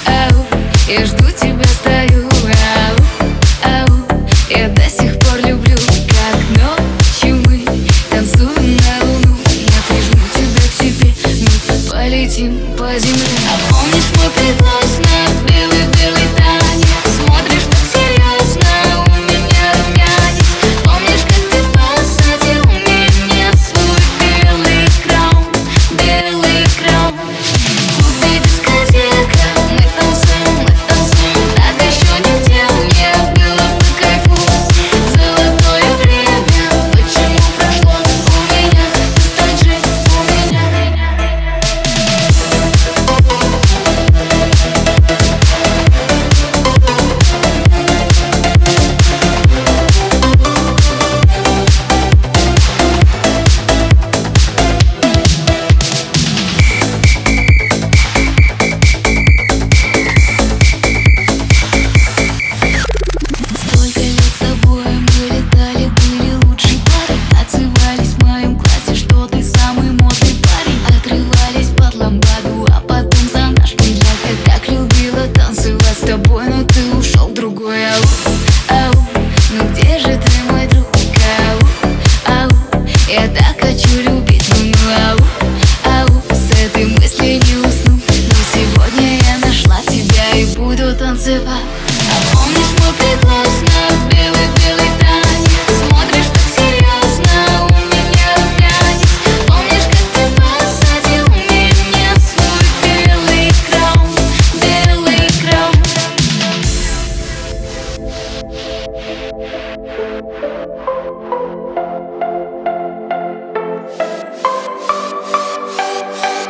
ау, я жду тебя, стою. Ау, ау, я до сих пор люблю, как ночью мы танцуем на луну. Я прижму тебя к себе, мы полетим по земле. А помнишь мой предлож на белый-белый танец? Смотришь так серьезно, у меня румянец. Помнишь, как ты посадил меня в свой белый краун, белый краун? В клубе дискотека, мы танцуем, так еще нигде мне было по кайфу. Золотое время, почему прошло у меня? Ностальжи у меня. Столько лет с тобой мы летали, были лучшей парой. Отзывались в моем классе, что ты самый модный парень. Отрывались под ламбаду, а потом за наш медляк. Я так любила танцевать с тобой, но ты ушел в другой. Ау, ау, ну где же ты, мой друг? Ау, ау, я так хочу любить, ау, ау, с этой мыслью не усну. Но сегодня я нашла тебя и буду танцевать. А помнишь мой предлож на белый-белый танец? Смотришь так серьезно, у меня румянец. Помнишь, как ты посадил меня в свой белый краун, белый краун?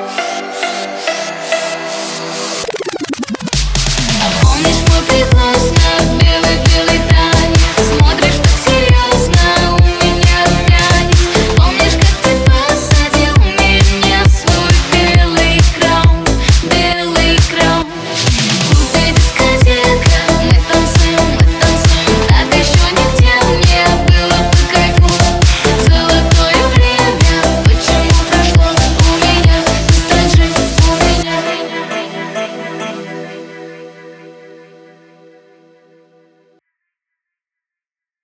А помнишь мой предлож